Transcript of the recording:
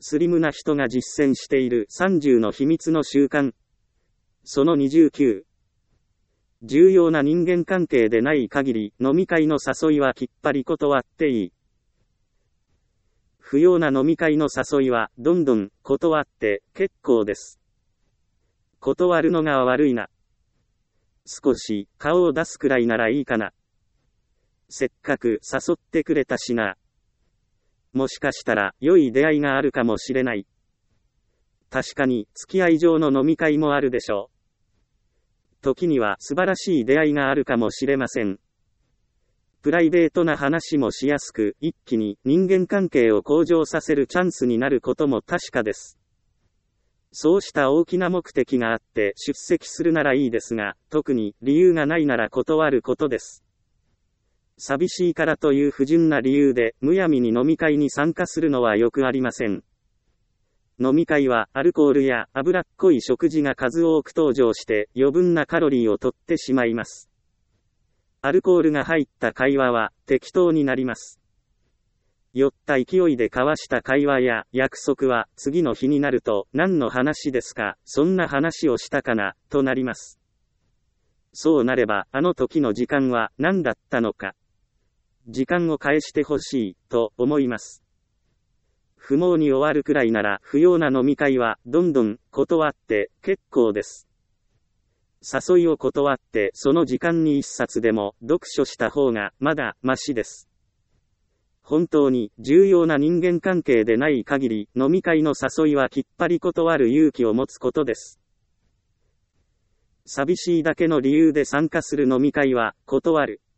スリムな人が実践している30の秘密の習慣。その29。重要な人間関係でない限り、飲み会の誘いはきっぱり断っていい。不要な飲み会の誘いは、どんどん断って結構です。断るのが悪いな。少し顔を出すくらいならいいかな。せっかく誘ってくれたしな。もしかしたら良い出会いがあるかもしれない。確かに付き合い上の飲み会もあるでしょう。時には素晴らしい出会いがあるかもしれません。プライベートな話もしやすく、一気に人間関係を向上させるチャンスになることも確かです。そうした大きな目的があって出席するならいいですが、特に理由がないなら断ることです。寂しいからという不純な理由でむやみに飲み会に参加するのはよくありません。飲み会はアルコールや脂っこい食事が数多く登場して余分なカロリーを取ってしまいます。アルコールが入った会話は適当になります。酔った勢いで交わした会話や約束は次の日になると何の話ですか、そんな話をしたかな、となります。そうなればあの時の時間は何だったのか。時間を返してほしい、と思います。不毛に終わるくらいなら不要な飲み会はどんどん断って結構です。誘いを断ってその時間に一冊でも読書した方がまだマシです。本当に重要な人間関係でない限り飲み会の誘いはきっぱり断る勇気を持つことです。寂しいだけの理由で参加する飲み会は断る。